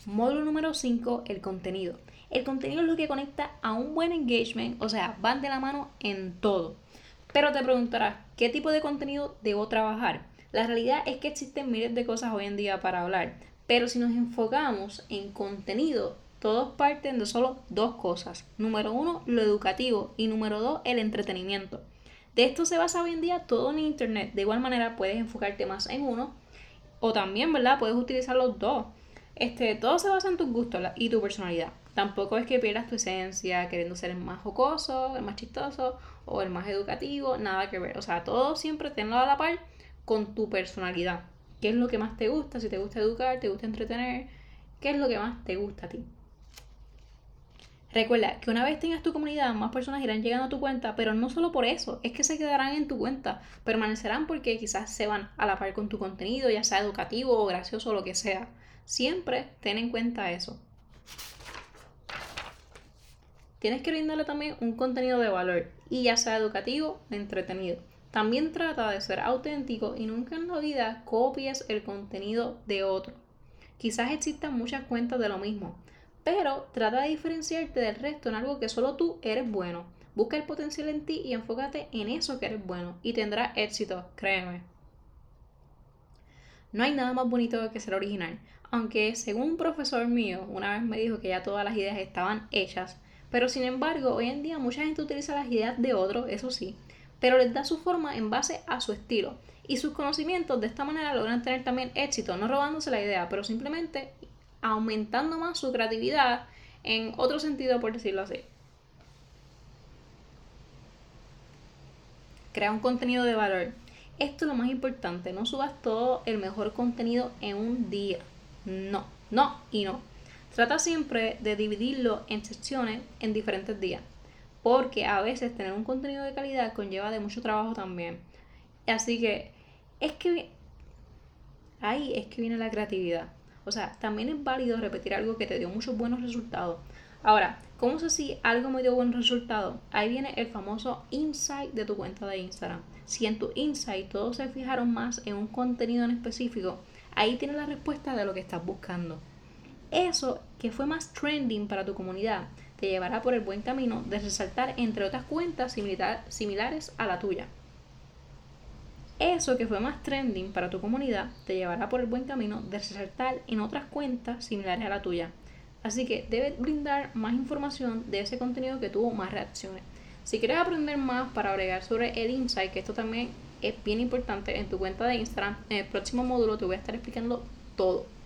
Módulo número 5, el contenido. El contenido es lo que conecta a un buen engagement, o sea, van de la mano en todo. Pero te preguntarás, ¿qué tipo de contenido debo trabajar? La realidad es que existen miles de cosas hoy en día para hablar, pero si nos enfocamos en contenido, todos parten de solo dos cosas. Número uno, lo educativo y número dos, el entretenimiento. De esto se basa hoy en día todo en internet. De igual manera puedes enfocarte más en uno o también, ¿verdad? Puedes utilizar los dos. Todo se basa en tus gustos y tu personalidad. Tampoco es que pierdas tu esencia queriendo ser el más jocoso, el más chistoso o el más educativo, nada que ver. O sea, todo siempre tenlo a la par con tu personalidad. ¿Qué es lo que más te gusta? Si te gusta educar, te gusta entretener, ¿qué es lo que más te gusta a ti? Recuerda que una vez tengas tu comunidad, más personas irán llegando a tu cuenta, pero no solo por eso, es que se quedarán en tu cuenta, permanecerán porque quizás se van a la par con tu contenido, ya sea educativo o gracioso o lo que sea. Siempre ten en cuenta eso. Tienes que brindarle también un contenido de valor, y ya sea educativo o entretenido. También trata de ser auténtico y nunca en la vida copies el contenido de otro. Quizás existan muchas cuentas de lo mismo, pero trata de diferenciarte del resto en algo que solo tú eres bueno. Busca el potencial en ti y enfócate en eso que eres bueno y tendrás éxito, créeme. No hay nada más bonito que ser original, aunque según un profesor mío una vez me dijo que ya todas las ideas estaban hechas, pero sin embargo hoy en día mucha gente utiliza las ideas de otros, eso sí, pero les da su forma en base a su estilo y sus conocimientos. De esta manera logran tener también éxito, no robándose la idea, pero simplemente aumentando más su creatividad en otro sentido, por decirlo así. Crea un contenido de valor. Esto es lo más importante, no subas todo el mejor contenido en un día. No, no y no. Trata siempre de dividirlo en secciones en diferentes días, porque a veces tener un contenido de calidad conlleva de mucho trabajo también. Así que es que ahí es que viene la creatividad. O sea, también es válido repetir algo que te dio muchos buenos resultados. Ahora, ¿cómo sé si algo me dio buen resultado? Ahí viene el famoso insight de tu cuenta de Instagram. Si en tu insight todos se fijaron más en un contenido en específico, ahí tienes la respuesta de lo que estás buscando. Eso que fue más trending para tu comunidad te llevará por el buen camino de resaltar entre otras cuentas similares a la tuya. Eso que fue más trending para tu comunidad te llevará por el buen camino de resaltar en otras cuentas similares a la tuya. Así que debes brindar más información de ese contenido que tuvo más reacciones. Si quieres aprender más para bregar sobre el insight, que esto también es bien importante en tu cuenta de Instagram, en el próximo módulo te voy a estar explicando todo.